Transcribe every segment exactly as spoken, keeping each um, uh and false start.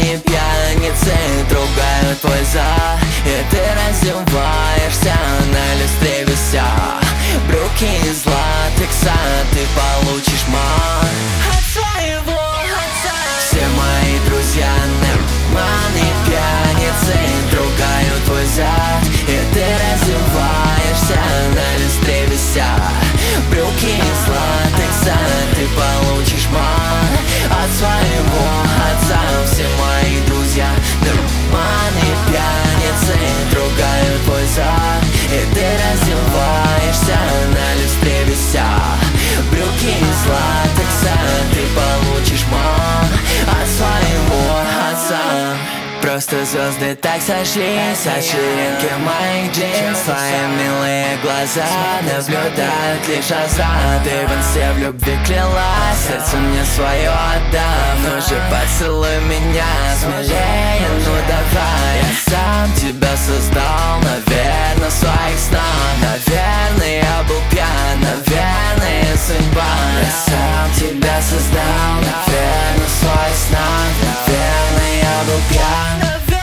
наркомане пьяницы трогают твой зад, и ты раздеваешься на люстре вися. Брюки из латекса, ты получишь мат от своего отца. Все мои друзья наркоманы пьяницы трогают твой зад, и ты раздеваешься на люстре вися. Брюки из латекса, ты получишь мат от своего отца. Все мои друзья наркоманы пьяницы трогают твой зад, и ты раздеваешься на люстре вися. Брюки из латекса, ты получишь мат от своего отца. Просто звезды так сошлись от ширинки моих джинс. Твои милые глаза наблюдают лишь азарт. Ты в инсте в любви клялась, сердце мне свое отдав. Ну же поцелуй меня смелее, ну давай. Я сам тебя создал, наверное, в своих снах. Наверное, я был пьян, наверное, судьба. Я сам тебя создал, наверное, в своих снах. Наверное, я был пьян.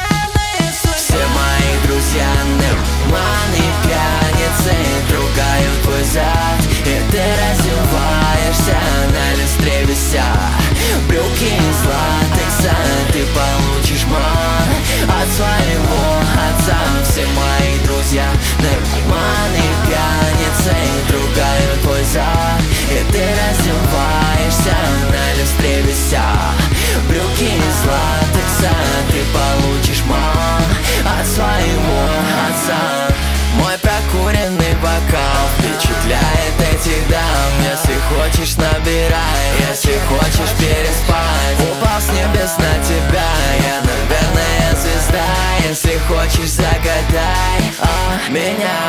Наркоманы пьяницы трогают твой зад, и ты раздеваешься на люстре вися. Брюки из латекса, ты получишь мат от своего отца. Все мои друзья наркоманы пьяницы трогают твой зад, и ты раздеваешься на люстре вися. Брюки из латекса, ты получишь мат от своего отца. Мой прокуренный бокал впечатляет этих дам. Если хочешь, набирай, если хочешь, переспать. Упал с небес на тебя, я, наверное, звезда. Если хочешь, загадай а, меня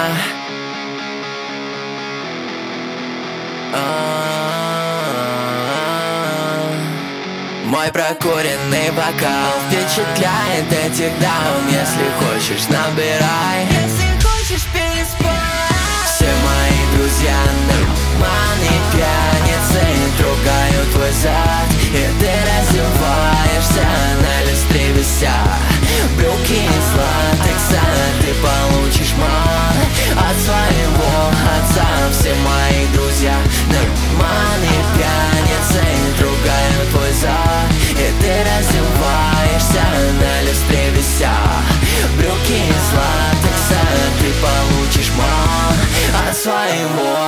Мой прокуренный бокал впечатляет этих дам. Если хочешь, набирай, если хочешь, переспать. Все мои друзья наркоманы пьяницы трогают твой зад, и ты раздеваешься на люстре вися. Брюки из латекса, ты получишь мат от своего отца. Все мои друзья наркоманы пьяницы трогают твой зад, и ты раздеваешься на люстре вися. Брюки из латекса, ты получишь мат от своего